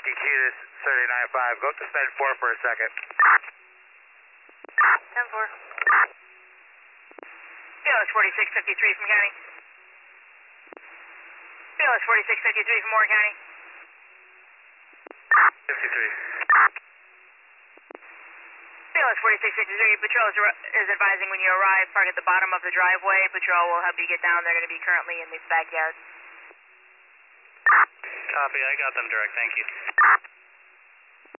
this is 39.5. Go to spend 4 for a second. 10-4. BLS 4653 from County. BLS 4653 from Moore County. 53. BLS 4653, Patrol is advising when you arrive, park at the bottom of the driveway. Patrol will help you get down. They're going to be currently in the backyard. Copy, I got them direct, thank you.